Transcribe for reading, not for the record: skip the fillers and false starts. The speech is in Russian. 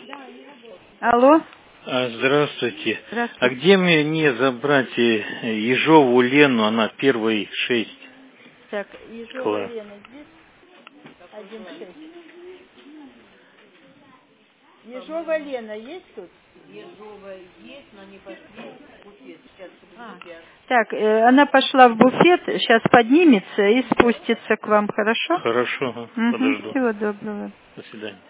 Алло. Здравствуйте. Здравствуйте. А где мне забрать Ежову Лену, она первый 6? Так, Ежова Лена здесь 1,6. Ежова Лена есть тут? Ежова есть, но они пошли в буфет. Сейчас буфет. Так, она пошла в буфет, сейчас поднимется и спустится к вам, хорошо? Хорошо, подожду. Всего доброго. До свидания.